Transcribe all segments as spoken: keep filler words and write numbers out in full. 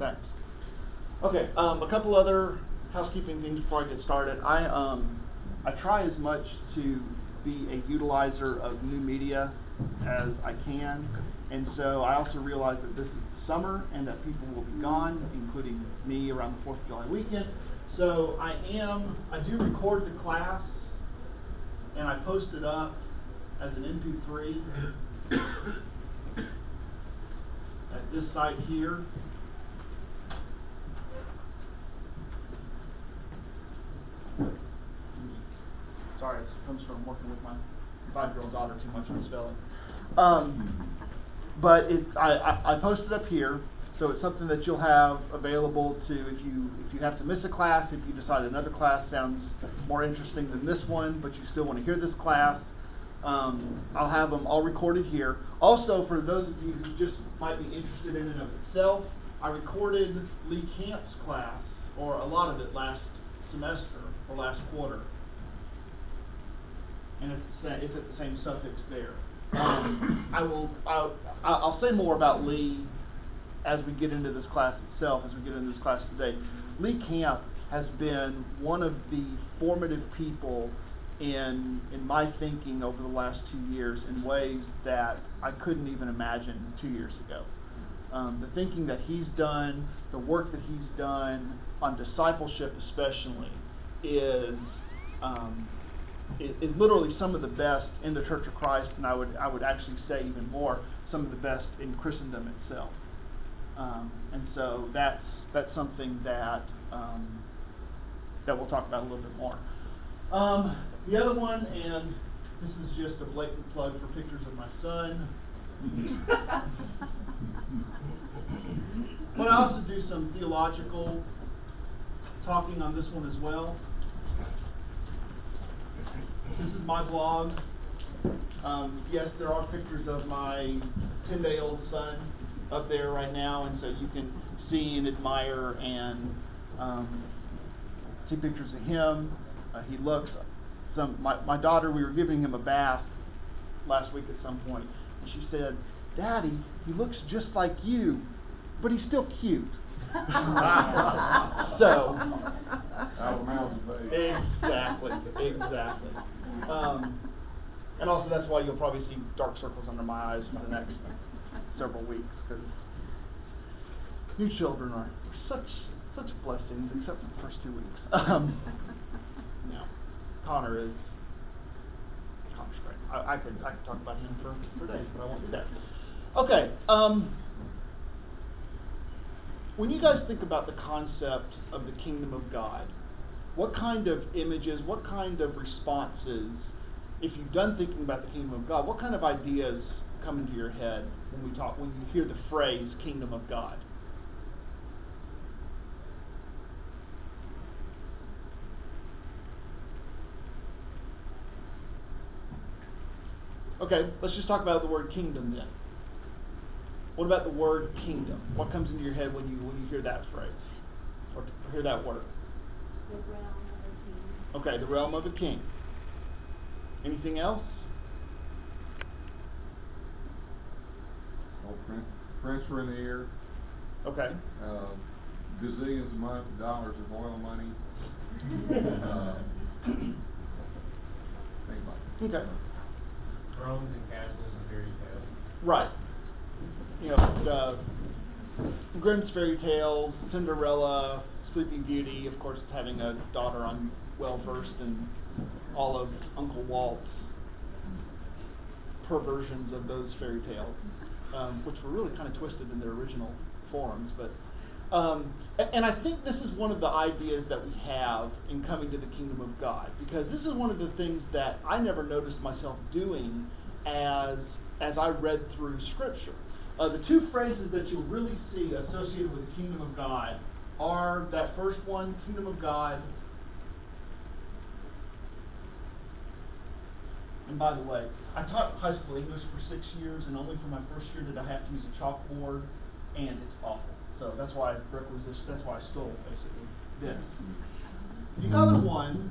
Thanks. Okay, um, a couple other housekeeping things before I get started. I um, I try as much to be a utilizer of new media as I can, and so I also realize that this is the summer and that people will be gone, including me, around the Fourth of July weekend. So I am I do record the class, and I post it up as an M P three at this site here. Sorry, it comes from working with my five-year-old daughter too much on spelling. Um, but it, I, I, I post it up here, so it's something that you'll have available to if you if you have to miss a class, if you decide another class sounds more interesting than this one, but you still want to hear this class. Um, I'll have them all recorded here. Also, for those of you who just might be interested in and of itself, I recorded Lee Camp's class, or a lot of it, last semester or last quarter. And it's, it's at the same suffix there. Um, I will. I'll, I'll say more about Lee as we get into this class itself. As we get into this class today, Lee Camp has been one of the formative people in in my thinking over the last two years in ways that I couldn't even imagine two years ago. Um, the thinking that he's done, the work that he's done on discipleship, especially, is. Um, is literally some of the best in the Church of Christ, and I would I would actually say even more, some of the best in Christendom itself. Um, and so that's that's something that um, that we'll talk about a little bit more. Um, the other one, and this is just a blatant plug for pictures of my son. But I also do some theological talking on this one as well. This is my blog. Um, yes, there are pictures of my ten-day-old son up there right now, and so you can see and admire and um, see pictures of him. Uh, he looks. Some my, my daughter. We were giving him a bath last week at some point, and she said, "Daddy, he looks just like you, but he's still cute." So, exactly, exactly. Um, and also that's why you'll probably see dark circles under my eyes for the next several weeks, because new children are such such blessings, except for the first two weeks. Um, no, Connor is Connor's great. I, I could I could talk about him for, for days, but I won't do that. Okay. Um, When you guys think about the concept of the kingdom of God, what kind of images, what kind of responses, if you've done thinking about the kingdom of God, what kind of ideas come into your head when we talk, when you hear the phrase kingdom of God? Okay, let's just talk about the word kingdom then. What about the word kingdom? What comes into your head when you when you hear that phrase or hear that word? The realm of a king. Okay, the realm of a king. Anything else? Oh, prince, prince Rainier. Okay. Uh, gazillions of mon- dollars of oil money. uh, things like that. Okay. Thrones and castles and fairy tales. Right. You know, uh, Grimm's fairy tales, Cinderella, Sleeping Beauty, of course, having a daughter, I'm well versed in all of Uncle Walt's perversions of those fairy tales, um, which were really kind of twisted in their original forms. But um, and, and I think this is one of the ideas that we have in coming to the kingdom of God, because this is one of the things that I never noticed myself doing as as I read through Scripture. Uh, the two phrases that you'll really see associated with the kingdom of God are that first one, kingdom of God. And by the way, I taught high school English for six years, and only for my first year did I have to use a chalkboard, and it's awful. So that's why I requisition, that's why I stole basically this. The other one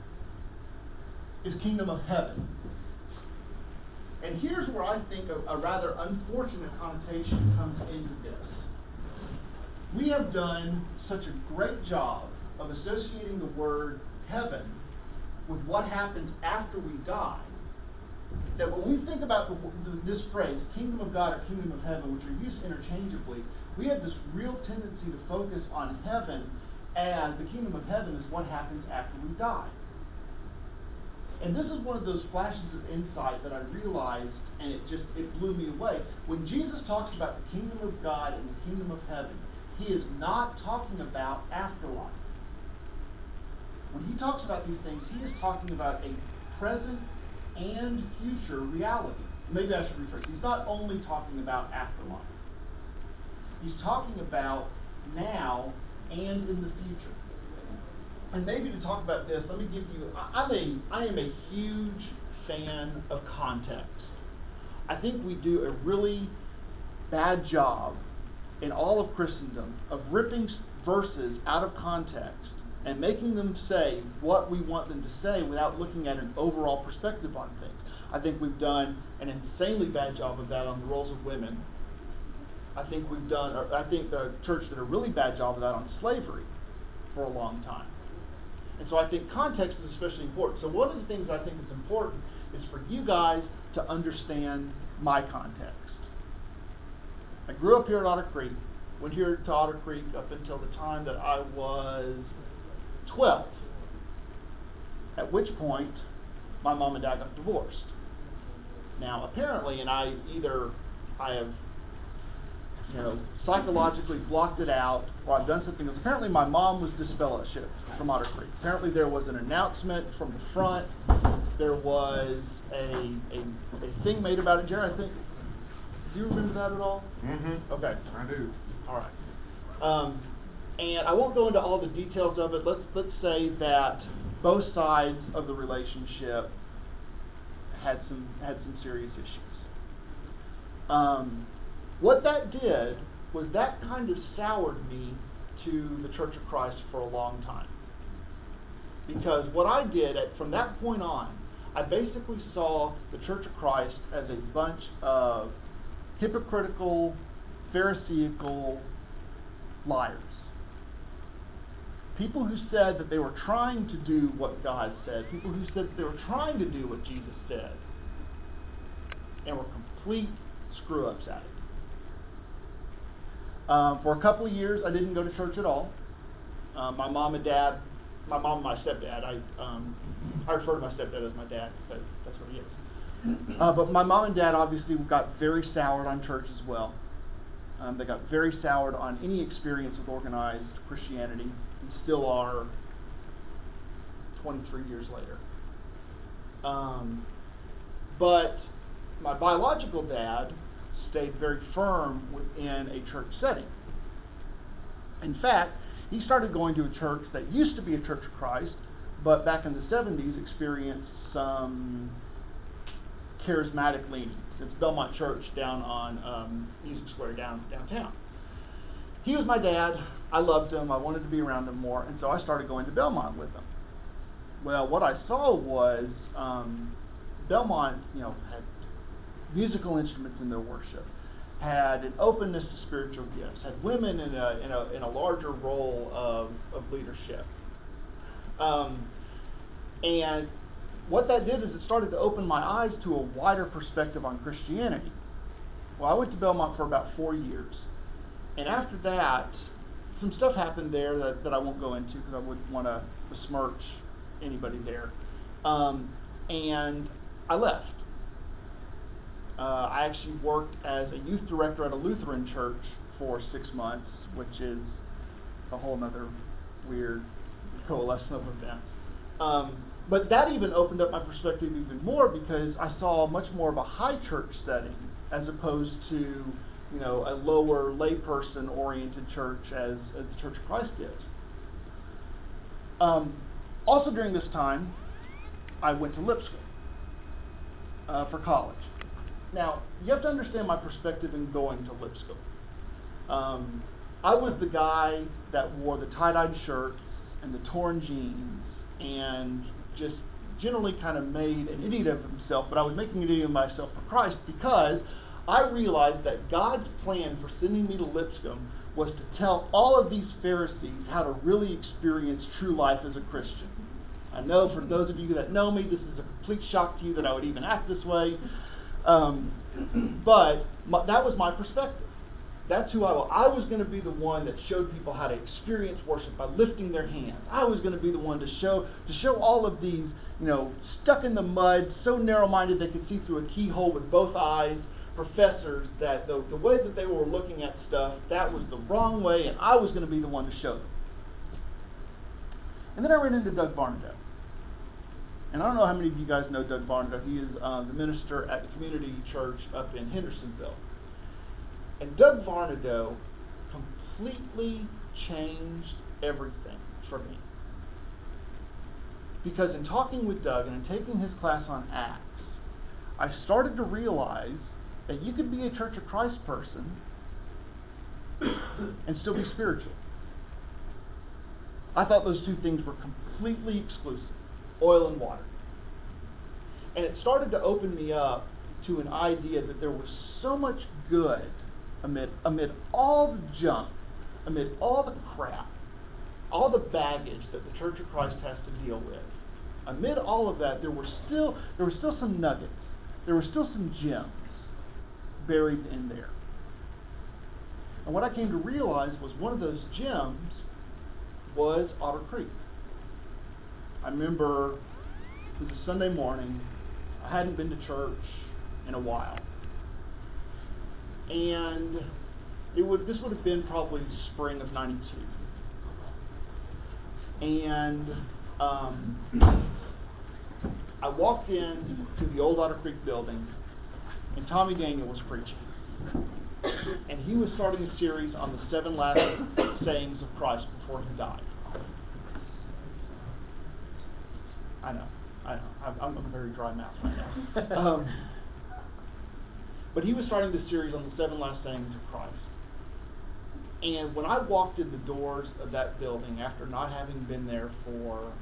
is kingdom of heaven. And here's where I think a, a rather unfortunate connotation comes into this. we have done such a great job of associating the word heaven with what happens after we die, that when we think about the, the, this phrase, kingdom of God or kingdom of heaven, which are used interchangeably, we have this real tendency to focus on heaven as the kingdom of heaven is what happens after we die. And this is one of those flashes of insight that I realized, and it just, it blew me away. When Jesus talks about the kingdom of God and the kingdom of heaven, he is not talking about afterlife. When he talks about these things, he is talking about a present and future reality. Maybe I should rephrase. He's not only talking about afterlife. He's talking about now and in the future. And maybe to talk about this, let me give you, I, I'm a, I am a huge fan of context. I think we do a really bad job in all of Christendom of ripping verses out of context and making them say what we want them to say without looking at an overall perspective on things. I think we've done an insanely bad job of that on the roles of women. I think we've done, or I think the church did a really bad job of that on slavery for a long time. And so I think context is especially important. So one of the things I think is important is for you guys to understand my context. I grew up here at Otter Creek, went here to Otter Creek up until the time that I was twelve, at which point my mom and dad got divorced. Now apparently, and I either I have you know, psychologically blocked it out, or I've done something else. Apparently my mom was disfellowshipped from Otter Creek. Apparently there was an announcement from the front. There was a, a, a thing made about it. Jerry, I think, do you remember that at all? Mm-hmm. Okay. I do. All right. Um, and I won't go into all the details of it. Let's, let's say that both sides of the relationship had some, had some serious issues. Um, What that did was that kind of soured me to the Church of Christ for a long time. Because what I did at, from that point on, I basically saw the Church of Christ as a bunch of hypocritical, pharisaical liars. People who said that they were trying to do what God said. People who said that they were trying to do what Jesus said. And were complete screw-ups at it. Um, for a couple of years, I didn't go to church at all. Um, my mom and dad, my mom and my stepdad, I um, I refer to my stepdad as my dad because that's what he is. Uh, but my mom and dad obviously got very soured on church as well. Um, they got very soured on any experience with organized Christianity, and still are twenty-three years later. Um, but my biological dad stayed very firm within a church setting. In fact, he started going to a church that used to be a Church of Christ, but back in the seventies experienced some charismatic leanings. It's Belmont Church down on um, Music Square down, downtown. He was my dad. I loved him. I wanted to be around him more, and so I started going to Belmont with him. Well, what I saw was um, Belmont, you know, had musical instruments in their worship, had an openness to spiritual gifts, had women in a in a, in a larger role of, of leadership. Um, and what that did is it started to open my eyes to a wider perspective on Christianity. Well, I went to Belmont for about four years. And after that, some stuff happened there that, that I won't go into because I wouldn't want to besmirch anybody there. Um, and I left. Uh, I actually worked as a youth director at a Lutheran church for six months, which is a whole other weird coalescence of events. Um, but that even opened up my perspective even more because I saw much more of a high church setting as opposed to, you know, a lower layperson oriented church as, as the Church of Christ is. Um, also during this time, I went to Lipscomb uh, for college. Now, you have to understand my perspective in going to Lipscomb. Um, I was the guy that wore the tie-dyed shirts and the torn jeans and just generally kind of made an idiot of himself, but I was making an idiot of myself for Christ because I realized that God's plan for sending me to Lipscomb was to tell all of these Pharisees how to really experience true life as a Christian. I know for those of you that know me, this is a complete shock to you that I would even act this way. Um, but my, that was my perspective. That's who I was. I was going to be the one that showed people how to experience worship by lifting their hands. I was going to be the one to show to show all of these, you know, stuck in the mud, so narrow-minded they could see through a keyhole with both eyes, professors that the, the way that they were looking at stuff, that was the wrong way, and I was going to be the one to show them. And then I ran into Doug Varnado. And I don't know how many of you guys know Doug Varnado. He is uh, the minister at the community church up in Hendersonville. And Doug Varnado completely changed everything for me. Because in talking with Doug and in taking his class on Acts, I started to realize that you could be a Church of Christ person and still be spiritual. I thought those two things were completely exclusive, oil and water. And it started to open me up to an idea that there was so much good amid, amid all the junk, amid all the crap, all the baggage that the Church of Christ has to deal with. Amid all of that, there were still there were still some nuggets. There were still some gems buried in there. And what I came to realize was one of those gems was Otter Creek. I remember it was a Sunday morning. I hadn't been to church in a while. And it would this would have been probably spring of ninety-two. And um, I walked in to the old Otter Creek building, and Tommy Daniel was preaching. And he was starting a series on the seven last sayings of Christ before he died. I know, I know. I'm, I'm a very dry mouth right now. um, but he was starting the series on the seven last sayings of Christ. And when I walked in the doors of that building, after not having been there for,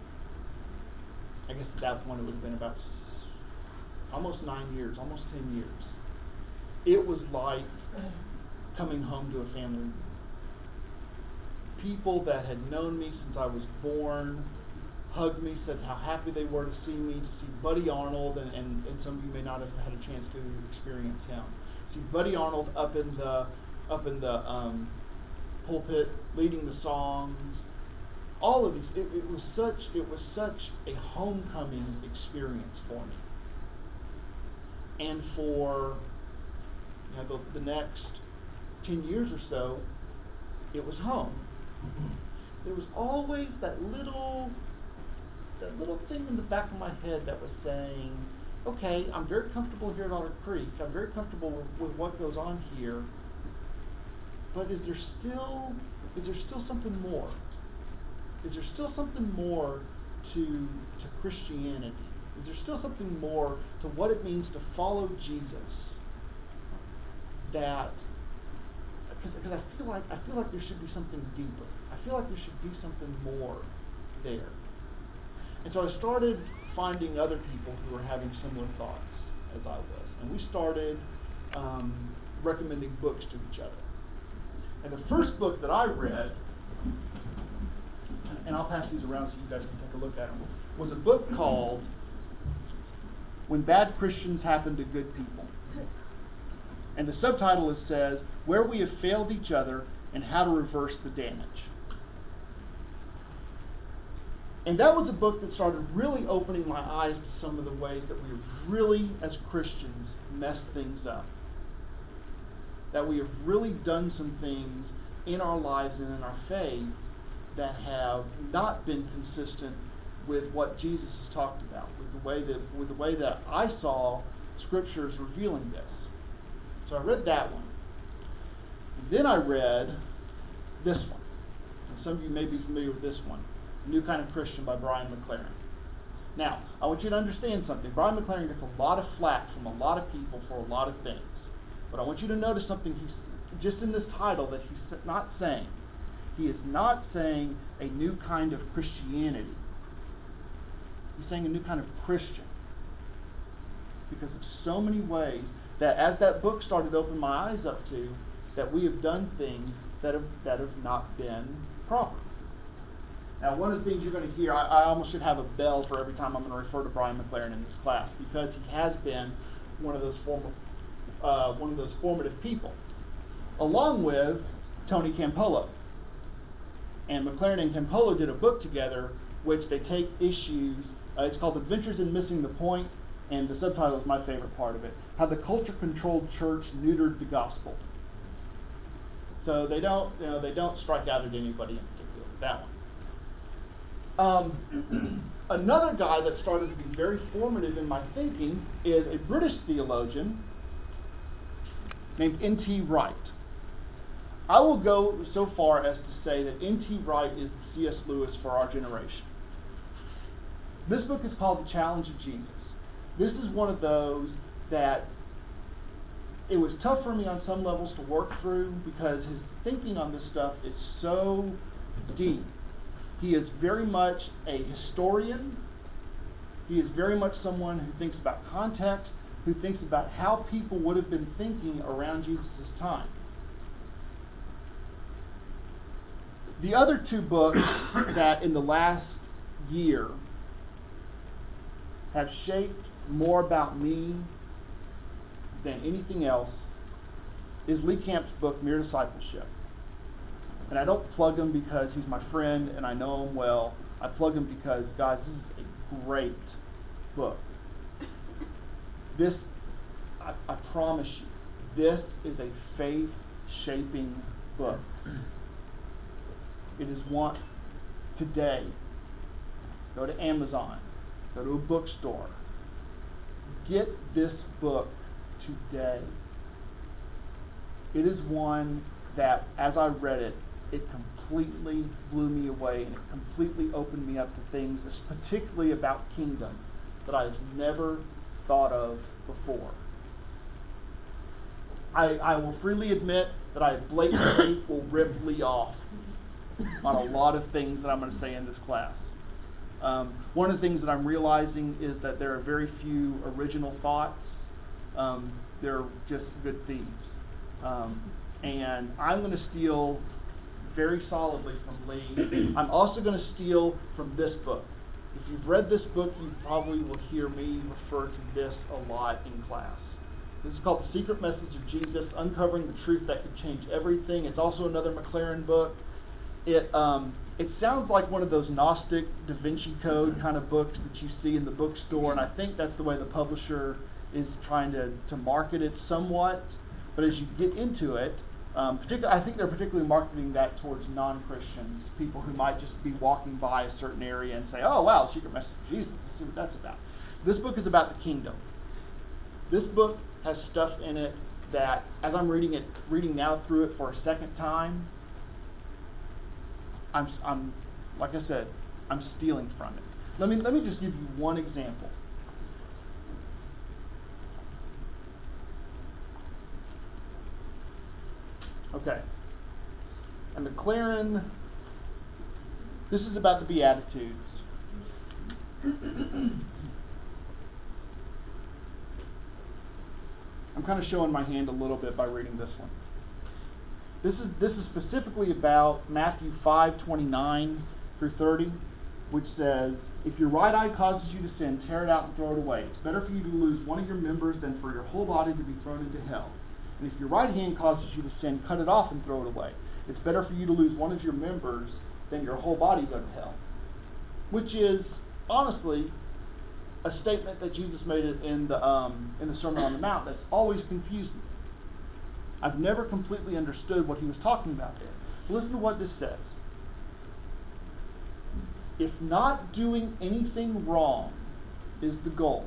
I guess at that point it would have been about almost nine years, almost ten years, it was like coming home to a family. People that had known me since I was born hugged me, said how happy they were to see me, to see Buddy Arnold, and, and, and some of you may not have had a chance to experience him. See Buddy Arnold up in the up in the um, pulpit, leading the songs. All of these, it, it was such it was such a homecoming experience for me. And for you know, the, the next ten years or so, it was home. There was always that little that little thing in the back of my head that was saying, okay, I'm very comfortable here at Otter Creek. I'm very comfortable with, with what goes on here. But is there still is there still something more? Is there still something more to to Christianity? Is there still something more to what it means to follow Jesus? That because I feel like I feel like there should be something deeper. I feel like there should be something more there. And so I started finding other people who were having similar thoughts as I was, and we started um, recommending books to each other. And the first book that I read, and I'll pass these around so you guys can take a look at them, was a book called When Bad Christians Happen to Good People. And the subtitle is says, Where We Have Failed Each Other and How to Reverse the Damage. And that was a book that started really opening my eyes to some of the ways that we have really, as Christians, messed things up. That we have really done some things in our lives and in our faith that have not been consistent with what Jesus has talked about, with the way that with the way that I saw scriptures revealing this. So I read that one. And then I read this one. And some of you may be familiar with this one, New Kind of Christian by Brian McLaren. Now, I want you to understand something. Brian McLaren gets a lot of flack from a lot of people for a lot of things. But I want you to notice something he's just in this title that he's not saying. He is not saying a new kind of Christianity. He's saying a new kind of Christian. Because of so many ways that as that book started to open my eyes up to, that we have done things that have that have not been proper. Now, one of the things you're going to hear, I, I almost should have a bell for every time I'm going to refer to Brian McLaren in this class, because he has been one of those form, uh, one of those formative people, along with Tony Campolo. And McLaren and Campolo did a book together, which they take issues. Uh, it's called Adventures in Missing the Point, and the subtitle is my favorite part of it: How the Culture-Controlled Church Neutered the Gospel. So they don't, you know, they don't strike out at anybody in particular with that one. Um, another guy that started to be very formative in my thinking is a British theologian named N T Wright. I will go so far as to say that N T Wright is the C S Lewis for our generation. This book is called The Challenge of Jesus. This is one of those that it was tough for me on some levels to work through, because his thinking on this stuff is so deep. He is very much a historian. He is very much someone who thinks about context, who thinks about how people would have been thinking around Jesus' time. The other two books that in the last year have shaped more about me than anything else is Lee Camp's book, Mere Discipleship. And I don't plug him because he's my friend and I know him well. I plug him because, guys, this is a great book. This, I, I promise you, this is a faith-shaping book. It is one today. Go to Amazon. Go to a bookstore. Get this book today. It is one that, as I read it, it completely blew me away, and it completely opened me up to things, particularly about kingdom, that I have never thought of before. I, I will freely admit that I blatantly will rip Lee off on a lot of things that I'm going to say in this class. Um, one of the things that I'm realizing is that there are very few original thoughts. Um, they're just good themes. Um, and I'm going to steal very solidly from Lee. I'm also going to steal from this book. If you've read this book, you probably will hear me refer to this a lot in class. This is called The Secret Message of Jesus, Uncovering the Truth That Could Change Everything. It's also another McLaren book. It um, it sounds like one of those Gnostic Da Vinci Code kind of books that you see in the bookstore, and I think that's the way the publisher is trying to, to market it somewhat. But as you get into it, um, particularly, I think they're particularly marketing that towards non-Christians, people who might just be walking by a certain area and say, oh, wow, Secret Message of Jesus, let's see what that's about. This book is about the kingdom. This book has stuff in it that, as I'm reading it, reading now through it for a second time, I'm, I'm, like I said, I'm stealing from it. Let me, let me just give you one example. Okay. And McLaren, this is about the Beatitudes. I'm kind of showing my hand a little bit by reading this one. This is this is specifically about Matthew five twenty-nine through thirty, which says, "If your right eye causes you to sin, tear it out and throw it away. It's better for you to lose one of your members than for your whole body to be thrown into hell. And if your right hand causes you to sin, cut it off and throw it away. It's better for you to lose one of your members than your whole body go to hell." Which is, honestly, a statement that Jesus made in the um, in the Sermon on the Mount that's always confused me. I've never completely understood what he was talking about there. Listen to what this says. If not doing anything wrong is the goal,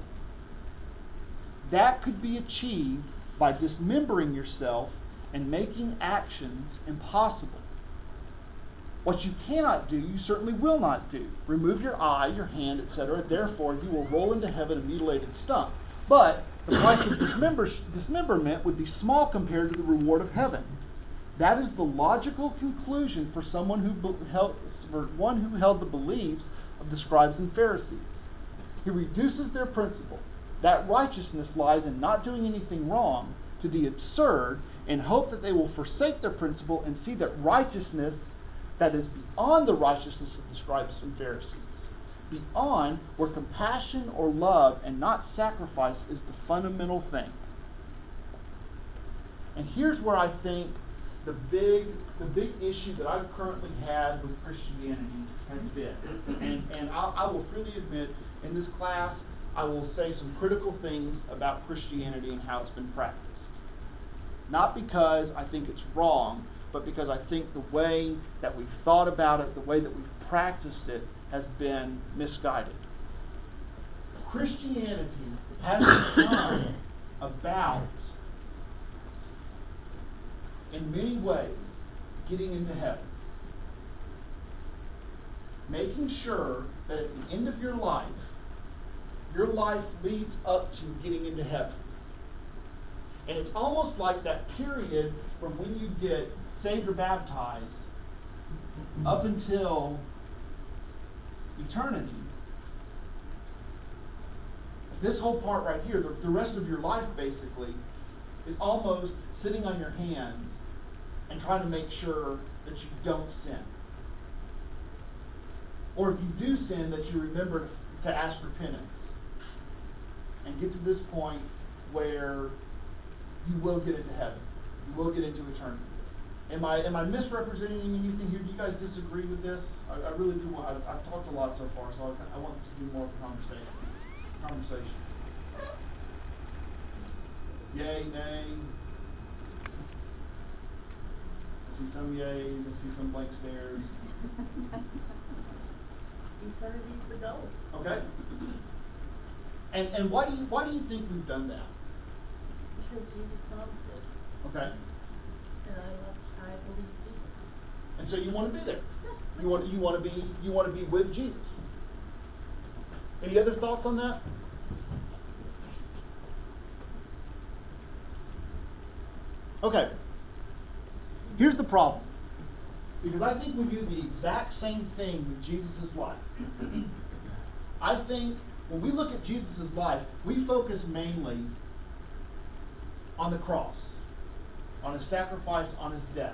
that could be achieved by dismembering yourself and making actions impossible. What you cannot do, you certainly will not do. Remove your eye, your hand, et cetera. Therefore, you will roll into heaven a mutilated stump. But the price of dismember- dismemberment would be small compared to the reward of heaven. That is the logical conclusion for someone who be- held, for one who held the beliefs of the scribes and Pharisees. He reduces their principle. That righteousness lies in not doing anything wrong, to the absurd, in hope that they will forsake their principle and see that righteousness that is beyond the righteousness of the scribes and Pharisees, beyond where compassion or love and not sacrifice is the fundamental thing. And here's where I think the big the big issue that I've currently had with Christianity has been. And, and I, I will freely admit, in this class, I will say some critical things about Christianity and how it's been practiced. Not because I think it's wrong, but because I think the way that we've thought about it, the way that we've practiced it, has been misguided. Christianity has become about, in many ways, getting into heaven. Making sure that at the end of your life, your life leads up to getting into heaven. And it's almost like that period from when you get saved or baptized up until eternity. This whole part right here, the, the rest of your life basically, is almost sitting on your hands and trying to make sure that you don't sin. Or if you do sin, that you remember to ask repentance and get to this point where you will get into heaven. You will get into eternity. Am I am I misrepresenting anything here? Do you guys disagree with this? I, I really do want. I've, I've talked a lot so far, so I, I want this to be more of a conversation. Conversation. Yay, nay. I see some yays. I see some blank stares. Eternity's the goal. Okay. And and why do you why do you think we've done that? Because Jesus promised it. Okay. And I love, I believe Jesus. And so you want to be there. You want you want to be you want to be with Jesus. Any other thoughts on that? Okay. Here's the problem. Because I think we do the exact same thing with Jesus' life. I think when we look at Jesus' life, we focus mainly on the cross, on his sacrifice, on his death.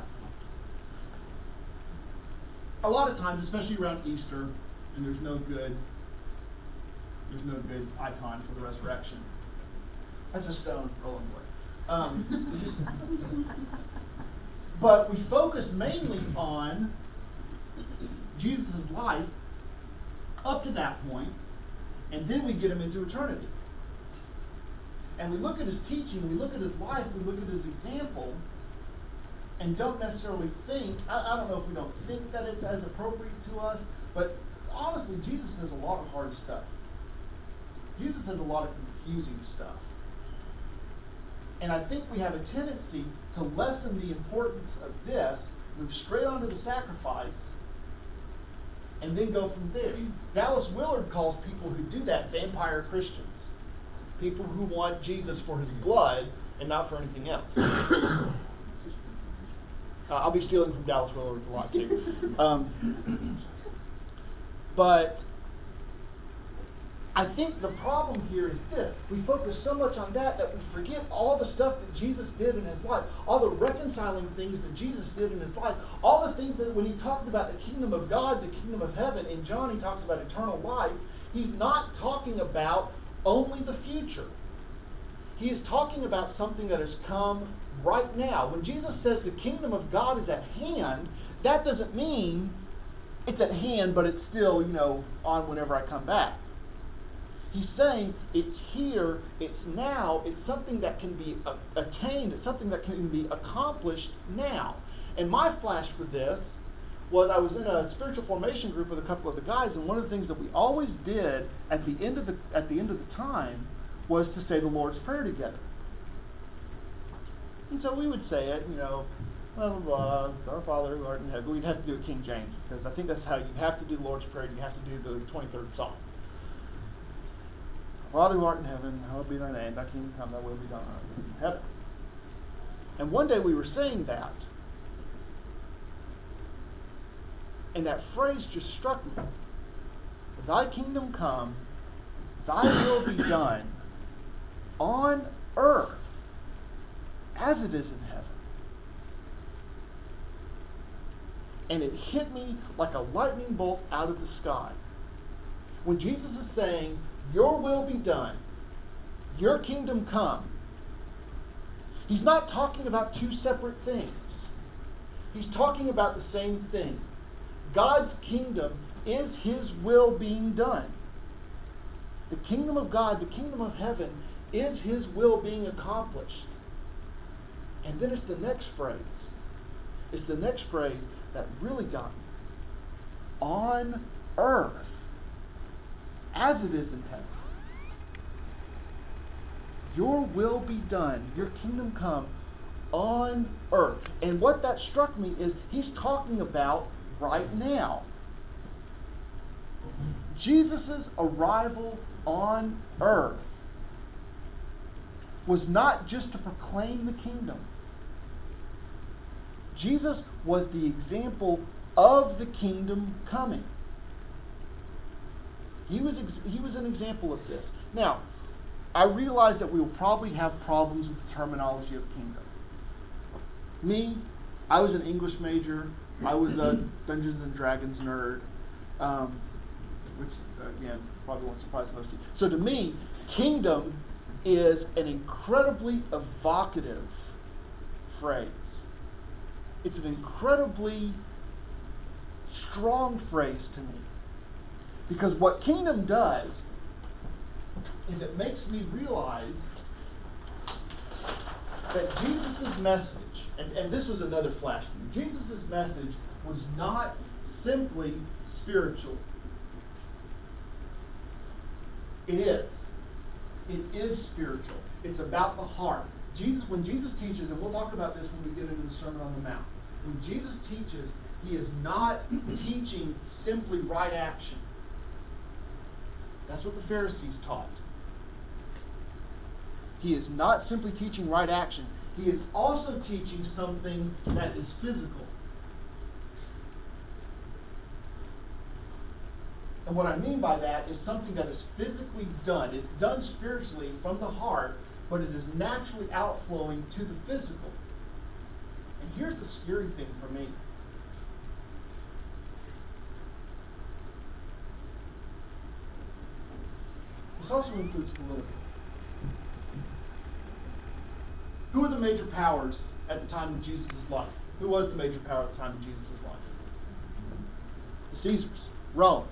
A lot of times, especially around Easter, and there's no good, there's no good icon for the resurrection. That's a stone rolling away. Um, but we focus mainly on Jesus' life up to that point, and then we get him into eternity. And we look at his teaching, we look at his life, we look at his example, and don't necessarily think, I, I don't know if we don't think that it's as appropriate to us, but honestly, Jesus says a lot of hard stuff. Jesus says a lot of confusing stuff. And I think we have a tendency to lessen the importance of this, move straight onto the sacrifice, and then go from there. Dallas Willard calls people who do that vampire Christians. People who want Jesus for his blood and not for anything else. uh, I'll be stealing from Dallas Willard a lot too. Um, but I think the problem here is this. We focus so much on that that we forget all the stuff that Jesus did in his life, all the reconciling things that Jesus did in his life, all the things that when he talked about the kingdom of God, the kingdom of heaven, in John he talks about eternal life, he's not talking about only the future. He is talking about something that has come right now. When Jesus says the kingdom of God is at hand, that doesn't mean it's at hand, but it's still, you know, on whenever I come back. He's saying it's here, it's now, it's something that can be uh, attained, it's something that can be accomplished now. And my flash for this was I was in a spiritual formation group with a couple of the guys, and one of the things that we always did at the end of the at the end of the time was to say the Lord's Prayer together. And so we would say it, you know, blah, blah, blah, our Father who art in heaven. We'd have to do it King James, because I think that's how you have to do the Lord's Prayer. You have to do the twenty-third Psalm. Father who art in heaven, hallowed be thy name. Thy kingdom come, thy will be done on earth as in heaven. And one day we were saying that, and that phrase just struck me. Thy kingdom come, thy will be done on earth as it is in heaven. And it hit me like a lightning bolt out of the sky. When Jesus is saying, your will be done, your kingdom come, he's not talking about two separate things. He's talking about the same thing. God's kingdom is his will being done. The kingdom of God, the kingdom of heaven, is his will being accomplished. And then it's the next phrase. It's the next phrase that really got me. On earth, as it is in heaven. Your will be done, your kingdom come on earth. And what that struck me is he's talking about right now. Jesus' arrival on earth was not just to proclaim the kingdom. Jesus was the example of the kingdom coming. He was, ex- he was an example of this. Now, I realize that we will probably have problems with the terminology of kingdom. Me, I was an English major. I was a Dungeons and Dragons nerd, um, which, again, probably won't surprise most of you. So to me, kingdom is an incredibly evocative phrase. It's an incredibly strong phrase to me. Because what kingdom does is it makes me realize that Jesus' message, and, and this was another flash to me, Jesus' message was not simply spiritual. It is. It is spiritual. It's about the heart. Jesus, when Jesus teaches, and we'll talk about this when we get into the Sermon on the Mount, when Jesus teaches, he is not teaching simply right action. That's what the Pharisees taught. He is not simply teaching right action. He is also teaching something that is physical. And what I mean by that is something that is physically done. It's done spiritually from the heart, but it is naturally outflowing to the physical. And here's the scary thing for me. This also includes political. Who were the major powers at the time of Jesus' life? Who was the major power at the time of Jesus' life? The Caesars, Rome.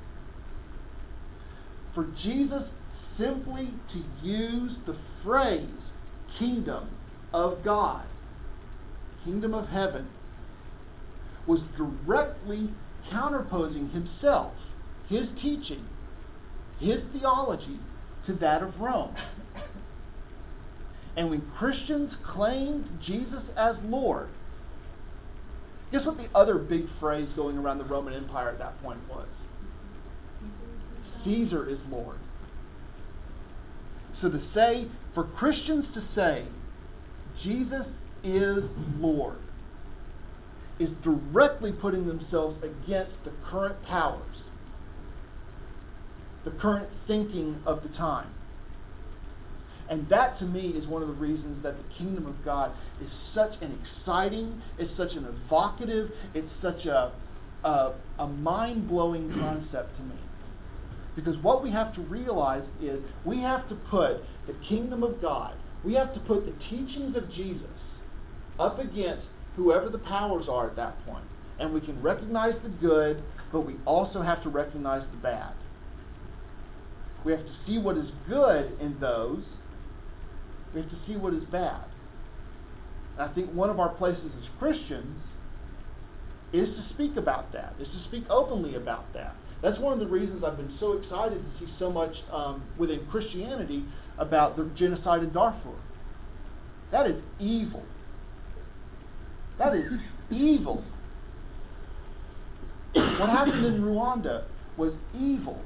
For Jesus simply to use the phrase kingdom of God, kingdom of heaven, was directly counterposing himself, his teaching, his theology, to that of Rome. And when Christians claimed Jesus as Lord, guess what the other big phrase going around the Roman Empire at that point was? Caesar is Lord. So to say, for Christians to say, Jesus is Lord, is directly putting themselves against the current powers, the current thinking of the time. And that, to me, is one of the reasons that the kingdom of God is such an exciting, it's such an evocative, it's such a, a, a mind-blowing concept to me. Because what we have to realize is we have to put the kingdom of God, we have to put the teachings of Jesus up against whoever the powers are at that point. And we can recognize the good, but we also have to recognize the bad. We have to see what is good in those. We have to see what is bad. And I think one of our places as Christians is to speak about that, is to speak openly about that. That's one of the reasons I've been so excited to see so much um, within Christianity about the genocide in Darfur. That is evil. That is evil. What happened in Rwanda was evil.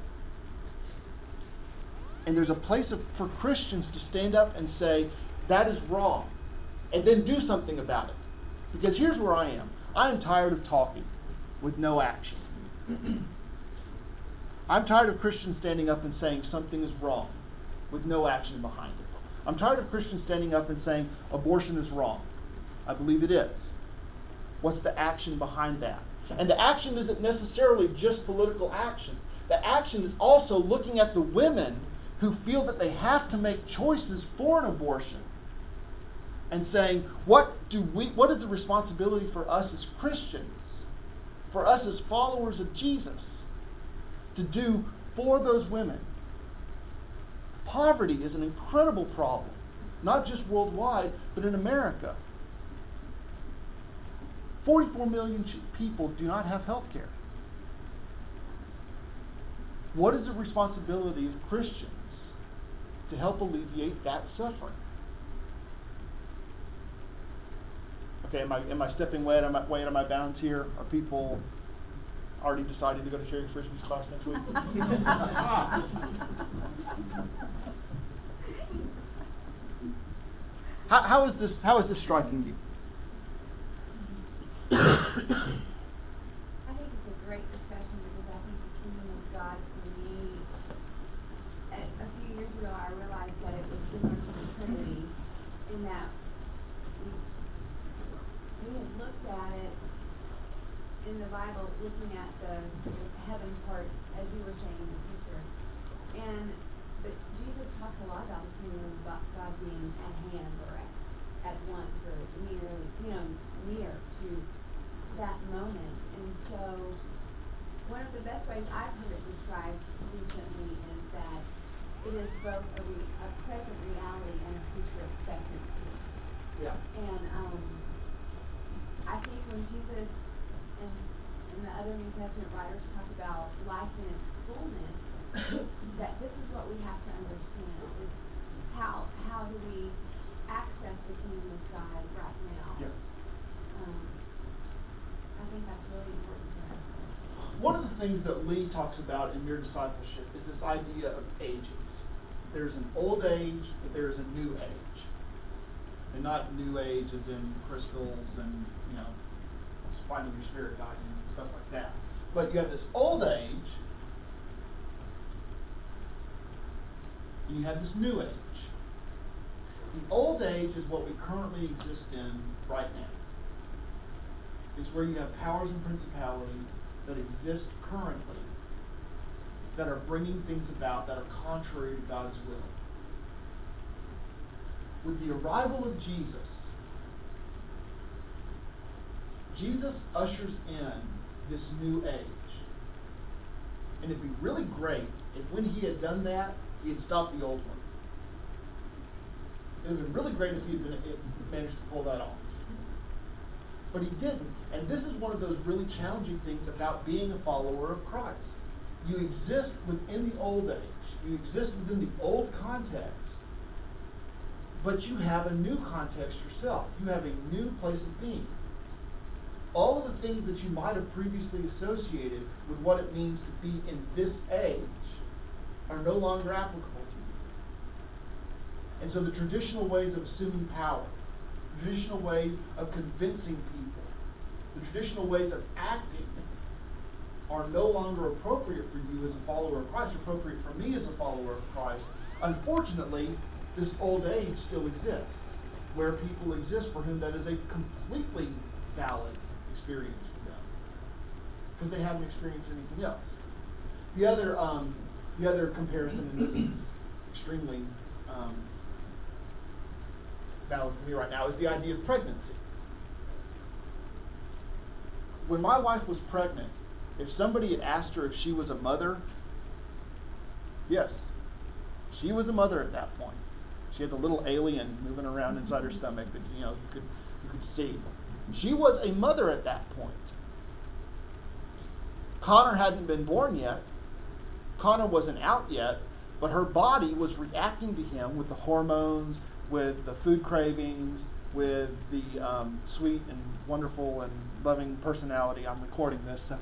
And there's a place of, for Christians to stand up and say, that is wrong. And then do something about it. Because here's where I am. I am tired of talking with no action. I'm tired of Christians standing up and saying something is wrong with no action behind it. I'm tired of Christians standing up and saying abortion is wrong. I believe it is. What's the action behind that? And the action isn't necessarily just political action. The action is also looking at the women who feel that they have to make choices for an abortion and saying, what do we what is the responsibility for us as Christians, for us as followers of Jesus, to do for those women? Poverty is an incredible problem, not just worldwide, but in America. forty-four million people do not have health care. What is the responsibility of Christians to help alleviate that suffering? Okay, am I, am I stepping way out, of my, way out of my bounds here? Are people already deciding to go to Sherry Frisbee's class next week? how, how is this? How is this striking you? I think it's a great discussion because I think the kingdom of God for me, a, a few years ago I realized that it was similar to the Trinity in that we, we had looked at it in the Bible, looking at the, the heaven part, as you were saying, in the future. And but Jesus talks a lot about the kingdom of God being at hand or at, at once or near, you know, near to that moment. And so one of the best ways I've heard it described recently is that it is both a, re, a present reality and a future expectancy. Yeah. And um, I think when Jesus and, and the other New Testament writers talk about life in its fullness, that this is what we have to understand is how how do we access the kingdom of God right now. Yeah. Um, I think that's really important for us. One of the things that Lee talks about in Mere Discipleship is this idea of ages. There's an old age, but there's a new age. And not new age as in crystals and, you know, finding your spirit guide and stuff like that. But you have this old age, and you have this new age. The old age is what we currently exist in right now. It's where you have powers and principalities that exist currently that are bringing things about that are contrary to God's will. With the arrival of Jesus, Jesus ushers in this new age. And it'd be really great if when he had done that, he had stopped the old one. It would have been really great if he had been, if managed to pull that off. But he didn't. And this is one of those really challenging things about being a follower of Christ. You exist within the old age. You exist within the old context. But you have a new context yourself. You have a new place of being. All of the things that you might have previously associated with what it means to be in this age are no longer applicable to you. And so the traditional ways of assuming power, the traditional ways of convincing people, the traditional ways of acting are no longer appropriate for you as a follower of Christ, appropriate for me as a follower of Christ. Unfortunately, this old age still exists, where people exist for whom that is a completely valid experience for them, because they haven't experienced anything else. The other, um, the other comparison, and this is extremely um, valid for me right now, is the idea of pregnancy. When my wife was pregnant, if somebody had asked her if she was a mother, yes, she was a mother at that point. She had the little alien moving around inside her stomach that you know you could you could see. She was a mother at that point. Connor hadn't been born yet. Connor wasn't out yet, but her body was reacting to him with the hormones, with the food cravings, with the um, sweet and wonderful and loving personality. I'm recording this, so.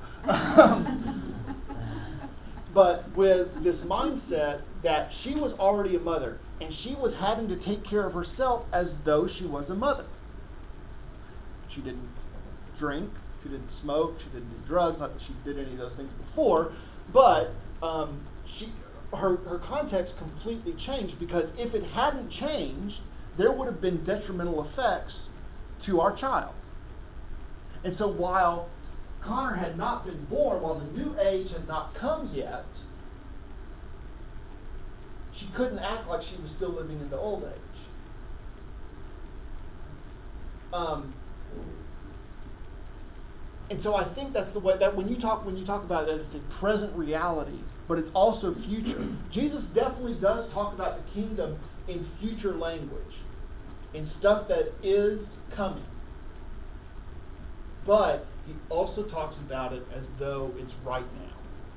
But with this mindset that she was already a mother, and she was having to take care of herself as though she was a mother. She didn't drink, she didn't smoke, she didn't do drugs, not that she did any of those things before, but um, she, her, her context completely changed, because if it hadn't changed, there would have been detrimental effects to our child. And so while Connor had not been born, while the new age had not come yet, she couldn't act like she was still living in the old age. Um, and so I think that's the way that when you talk when you talk about it, it's a present reality, but it's also future. Jesus definitely does talk about the kingdom in future language, in stuff that is coming. But he also talks about it as though it's right now.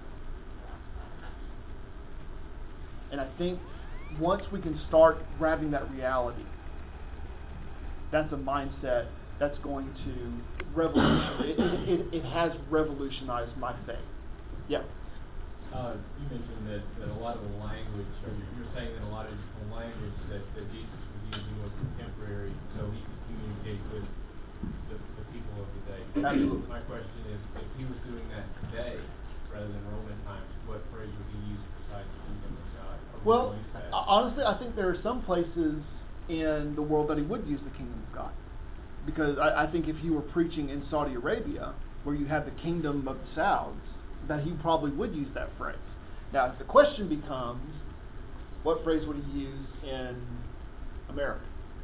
And I think once we can start grabbing that reality, that's a mindset that's going to revolutionize. It, it, it, it has revolutionized my faith. Yeah. Uh, you mentioned that, that a lot of the language, or you're, you're saying that a lot of the language that, that Jesus was using was contemporary, so he could communicate with the, the people of the day. Absolutely. My question is, if he was doing that today, rather than Roman times, what phrase would he use besides the kingdom of God? Or would Well, he use that? honestly, I think there are some places in the world that he would use the kingdom of God. Because I, I think if he were preaching in Saudi Arabia, where you have the kingdom of the Sauds, that he probably would use that phrase. Now, the question becomes, what phrase would he use in America?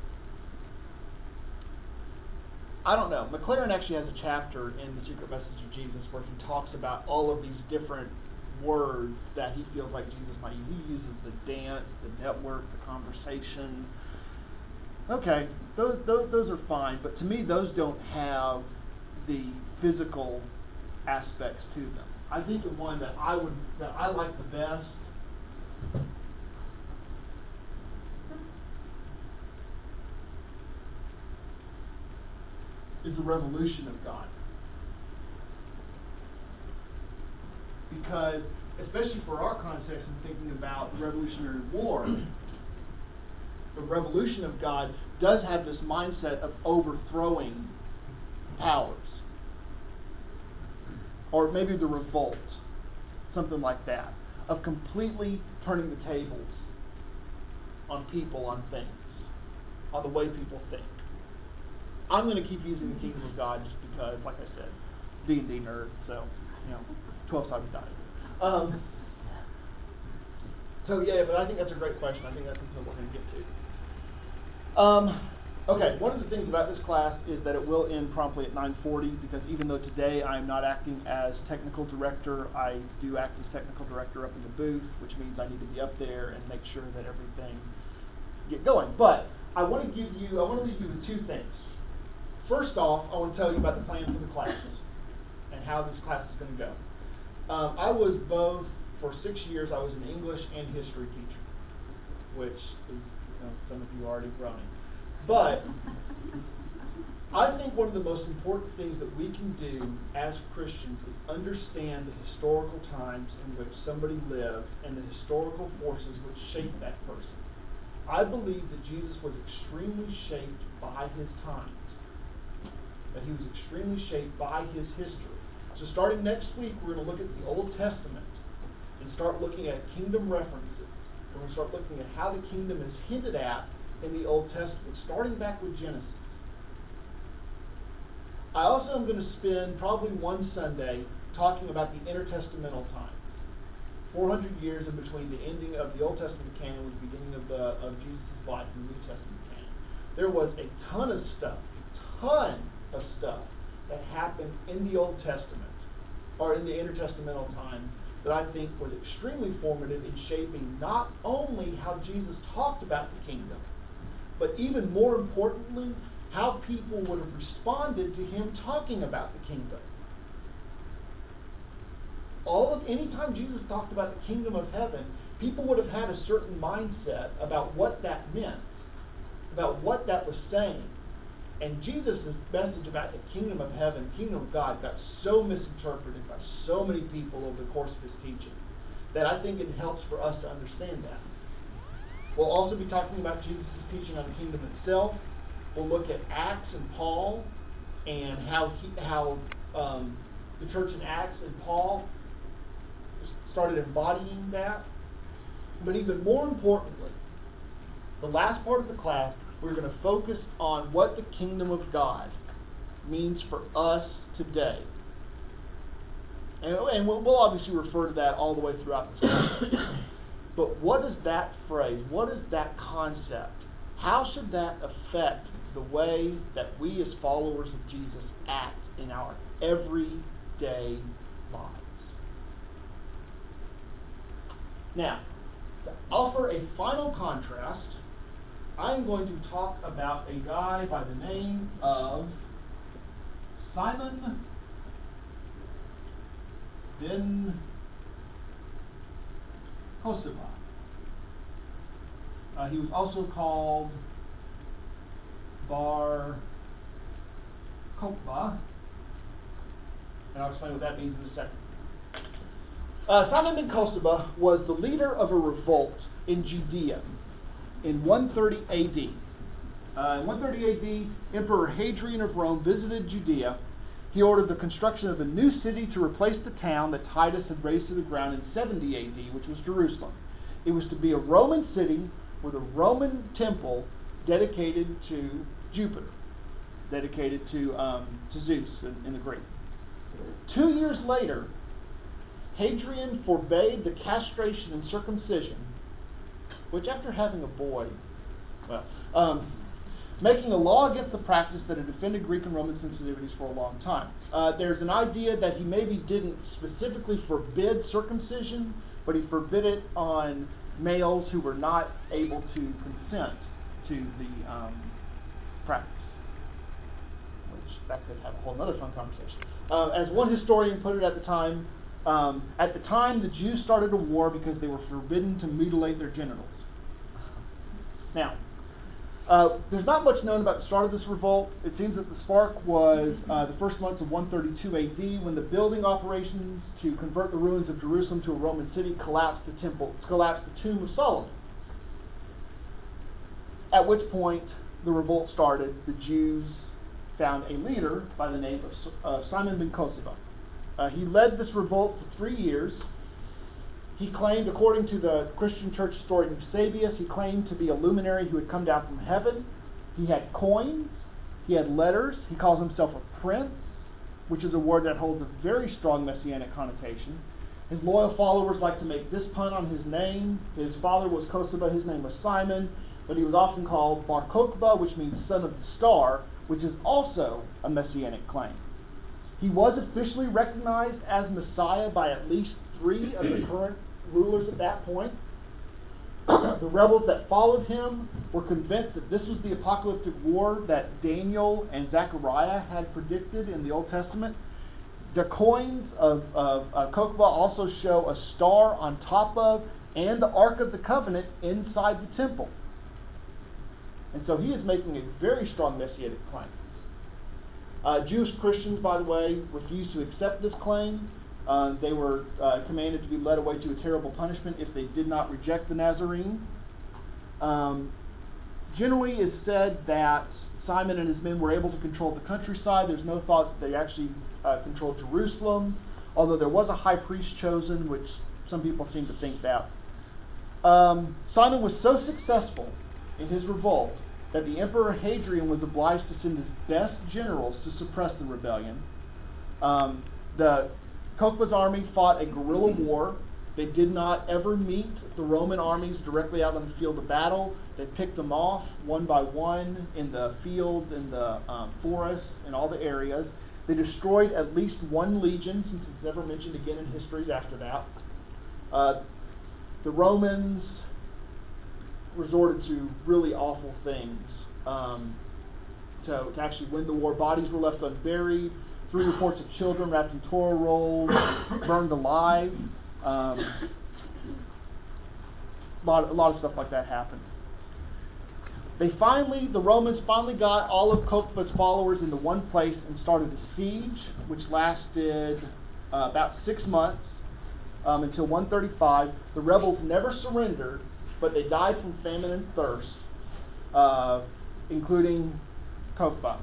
I don't know. McLaren actually has a chapter in The Secret Message of Jesus where he talks about all of these different words that he feels like Jesus might use. He uses the dance, the network, the conversation. Okay, those, those those are fine, but to me those don't have the physical aspects to them. I think the one that I would that I like the best is the revolution of God. Because, especially for our context and thinking about the Revolutionary War, the revolution of God does have this mindset of overthrowing powers. Or maybe the revolt, something like that, of completely turning the tables on people, on things, on the way people think. I'm going to keep using the kingdom of God just because, like I said, D and D nerd, so, you know, twelve-sided die. Um, so, yeah, but I think that's a great question. I think that's something we're going to get to. Um, okay, one of the things about this class is that it will end promptly at nine forty, because even though today I am not acting as technical director, I do act as technical director up in the booth, which means I need to be up there and make sure that everything get going. But I want to give you, I want to leave you with two things. First off, I want to tell you about the plan for the class and how this class is going to go. Um, I was both, for six years, I was an English and history teacher, which is, you know, some of you are already groaning. But I think one of the most important things that we can do as Christians is understand the historical times in which somebody lived and the historical forces which shaped that person. I believe that Jesus was extremely shaped by his times, that he was extremely shaped by his history. So starting next week, we're going to look at the Old Testament and start looking at kingdom references. And we're going to start looking at how the kingdom is hinted at in the Old Testament, starting back with Genesis. I also am going to spend probably one Sunday talking about the intertestamental time. four hundred years in between the ending of the Old Testament canon and the beginning of, the, of Jesus' life in the New Testament canon. There was a ton of stuff, a ton of stuff that happened in the Old Testament, or in the intertestamental time, that I think was extremely formative in shaping not only how Jesus talked about the kingdom, but even more importantly, how people would have responded to him talking about the kingdom. All of any time Jesus talked about the kingdom of heaven, people would have had a certain mindset about what that meant, about what that was saying. And Jesus' message about the kingdom of heaven, kingdom of God, got so misinterpreted by so many people over the course of his teaching that I think it helps for us to understand that. We'll also be talking about Jesus' teaching on the kingdom itself. We'll look at Acts and Paul and how he, how um, the church in Acts and Paul started embodying that. But even more importantly, the last part of the class, we're going to focus on what the kingdom of God means for us today. And, and we'll, we'll obviously refer to that all the way throughout this class. But what is that phrase? What is that concept? How should that affect the way that we as followers of Jesus act in our everyday lives? Now, to offer a final contrast, I'm going to talk about a guy by the name of Simon ben Kosefa. Uh, he was also called Bar Kokhba, and I'll explain what that means in a second. Uh, Simon ben Kosefa was the leader of a revolt in Judea in one thirty A D. Uh, in one thirty A D, Emperor Hadrian of Rome visited Judea. He ordered the construction of a new city to replace the town that Titus had razed to the ground in seventy A D, which was Jerusalem. It was to be a Roman city with a Roman temple dedicated to Jupiter, dedicated to, um, to Zeus in, in the Greek. Two years later, Hadrian forbade the castration and circumcision, which after having a boy, well, um, making a law against the practice that had offended Greek and Roman sensitivities for a long time. Uh, there's an idea that he maybe didn't specifically forbid circumcision, but he forbid it on males who were not able to consent to the um, practice, which that could have a whole other fun conversation. Uh, as one historian put it at the time, um, at the time the Jews started a war because they were forbidden to mutilate their genitals. Now, Uh, there's not much known about the start of this revolt. It seems that the spark was uh, the first months of one thirty-two A D when the building operations to convert the ruins of Jerusalem to a Roman city collapsed the temple, collapsed the tomb of Solomon. At which point the revolt started. The Jews found a leader by the name of uh, Simon ben Kosefa. Uh, he led this revolt for three years. He claimed, according to the Christian church historian Eusebius, he claimed to be a luminary who had come down from heaven. He had coins. He had letters. He calls himself a prince, which is a word that holds a very strong messianic connotation. His loyal followers like to make this pun on his name. His father was Kosefa, his name was Simon, but he was often called Bar Kokhba, which means son of the star, which is also a messianic claim. He was officially recognized as Messiah by at least three of the current rulers at that point. The rebels that followed him were convinced that this was the apocalyptic war that Daniel and Zechariah had predicted in the Old Testament. The coins of, of uh, Kokhba also show a star on top of and the Ark of the Covenant inside the temple. And so he is making a very strong messianic claim. Uh, Jewish Christians, by the way, refused to accept this claim. Uh, they were uh, commanded to be led away to a terrible punishment if they did not reject the Nazarene. Um, generally, it's said that Simon and his men were able to control the countryside. There's no thought that they actually uh, controlled Jerusalem, although there was a high priest chosen, which some people seem to think that. Um, Simon was so successful in his revolt that the Emperor Hadrian was obliged to send his best generals to suppress the rebellion. Um, the Kokhba's army fought a guerrilla war. They did not ever meet the Roman armies directly out on the field of battle. They picked them off one by one in the fields, in the um, forests, in all the areas. They destroyed at least one legion, since it's never mentioned again in histories after that. Uh, the Romans resorted to really awful things um, to, to actually win the war. Bodies were left unburied. Three reports of children wrapped in Torah rolls, burned alive. Um, a, lot, a lot of stuff like that happened. They finally, the Romans finally got all of Kokhba's followers into one place and started a siege, which lasted uh, about six months um, until one thirty-five. The rebels never surrendered, but they died from famine and thirst, uh, including Kokhba.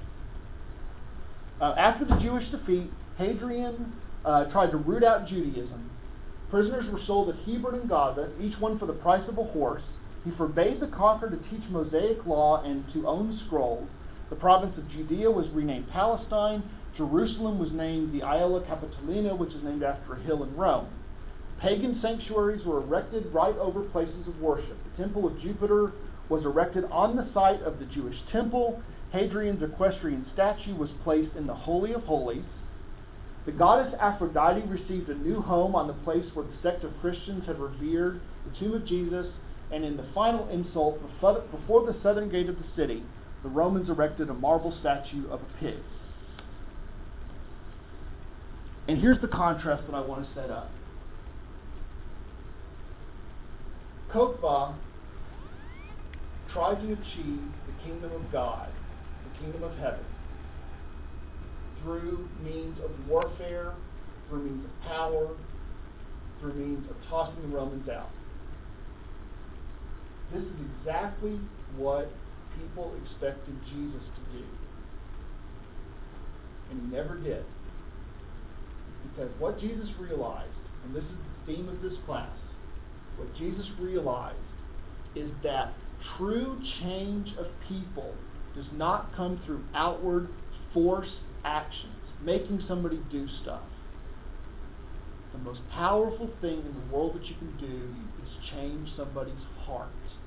Uh, after the Jewish defeat, Hadrian uh, tried to root out Judaism. Prisoners were sold at Hebron and Gaza, each one for the price of a horse. He forbade the conqueror to teach Mosaic law and to own scrolls. The province of Judea was renamed Palestine. Jerusalem was named the Aelia Capitolina, which is named after a hill in Rome. Pagan sanctuaries were erected right over places of worship. The Temple of Jupiter was erected on the site of the Jewish temple. Hadrian's equestrian statue was placed in the Holy of Holies. The goddess Aphrodite received a new home on the place where the sect of Christians had revered the tomb of Jesus. And in the final insult, before the southern gate of the city, the Romans erected a marble statue of a pig. And here's the contrast that I want to set up. Kokhba tried to achieve the kingdom of God, the kingdom of heaven, through means of warfare, through means of power, through means of tossing the Romans out. This is exactly what people expected Jesus to do. And he never did. Because what Jesus realized, and this is the theme of this class, what Jesus realized is that true change of people does not come through outward force actions, making somebody do stuff. The most powerful thing in the world that you can do is change somebody's heart.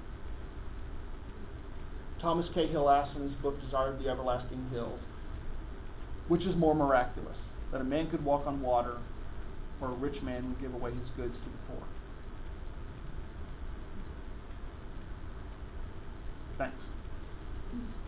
Thomas Cahill asks in his book, Desire of the Everlasting Hills, which is more miraculous, that a man could walk on water or a rich man would give away his goods to the poor? Thanks.